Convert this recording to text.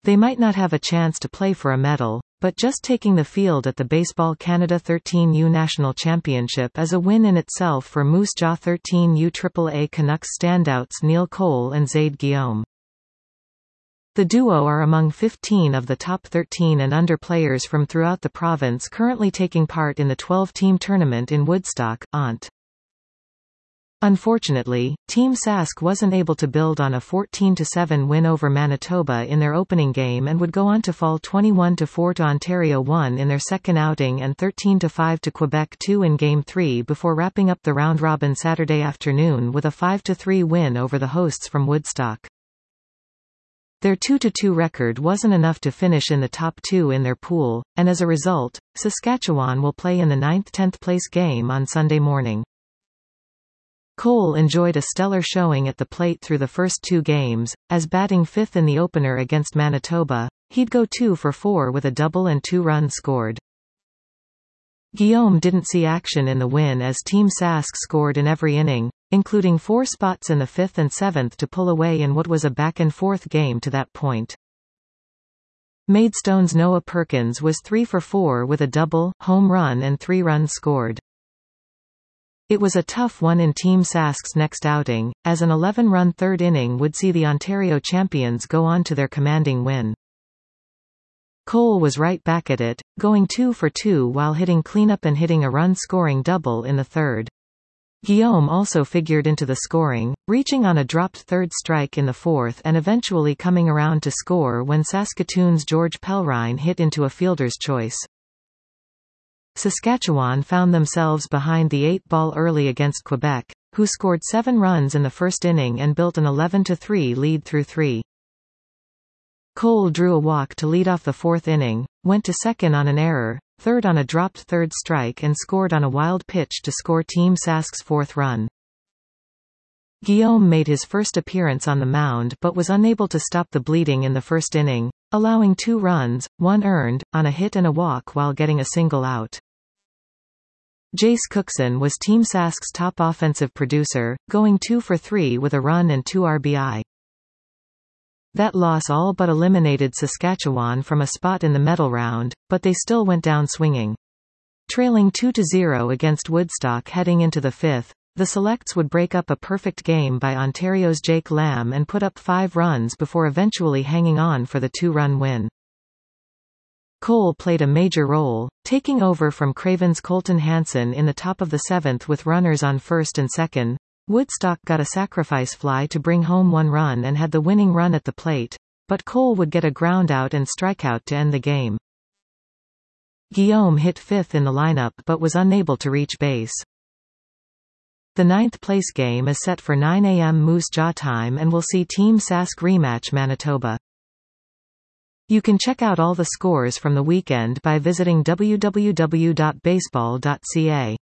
They might not have a chance to play for a medal, but just taking the field at the Baseball Canada 13U National Championship is a win in itself for Moose Jaw 13U AAA Canucks standouts Neil Cole and Zaid Guillaume. The duo are among 15 of the top 13 and under players from throughout the province currently taking part in the 12-team tournament in Woodstock, Ont. Unfortunately, Team Sask wasn't able to build on a 14-7 win over Manitoba in their opening game and would go on to fall 21-4 to Ontario 1 in their second outing and 13-5 to Quebec 2 in Game 3 before wrapping up the round-robin Saturday afternoon with a 5-3 win over the hosts from Woodstock. Their 2-2 record wasn't enough to finish in the top two in their pool, and as a result, Saskatchewan will play in the 9th-10th place game on Sunday morning. Cole enjoyed a stellar showing at the plate through the first two games, as batting fifth in the opener against Manitoba, he'd go 2 for 4 with a double and 2 runs scored. Guillaume didn't see action in the win as Team Sask scored in every inning, including 4 spots in the 5th and 7th to pull away in what was a back-and-forth game to that point. Maidstone's Noah Perkins was 3 for 4 with a double, home run and 3 runs scored. It was a tough one in Team Sask's next outing, as an 11-run third inning would see the Ontario champions go on to their commanding win. Cole was right back at it, going 2 for 2 while hitting cleanup and hitting a run-scoring double in the third. Guillaume also figured into the scoring, reaching on a dropped third strike in the fourth and eventually coming around to score when Saskatoon's George Pelrine hit into a fielder's choice. Saskatchewan found themselves behind the 8-ball early against Quebec, who scored 7 runs in the first inning and built an 11-3 lead through 3. Cole drew a walk to lead off the fourth inning, went to second on an error, third on a dropped third strike and scored on a wild pitch to score Team Sask's fourth run. Guillaume made his first appearance on the mound but was unable to stop the bleeding in the first inning, allowing 2 runs, 1 earned, on a hit and a walk while getting a single out. Jace Cookson was Team Sask's top offensive producer, going 2 for 3 with a run and 2 RBI. That loss all but eliminated Saskatchewan from a spot in the medal round, but they still went down swinging. Trailing 2-0 against Woodstock heading into the 5th, the Selects would break up a perfect game by Ontario's Jake Lamb and put up 5 runs before eventually hanging on for the 2-run win. Cole played a major role, taking over from Craven's Colton Hanson in the top of the 7th with runners on first and second. Woodstock got a sacrifice fly to bring home 1 run and had the winning run at the plate, but Cole would get a groundout and strikeout to end the game. Guillaume hit 5th in the lineup but was unable to reach base. The 9th place game is set for 9 a.m. Moose Jaw time and will see Team Sask rematch Manitoba. You can check out all the scores from the weekend by visiting www.baseball.ca.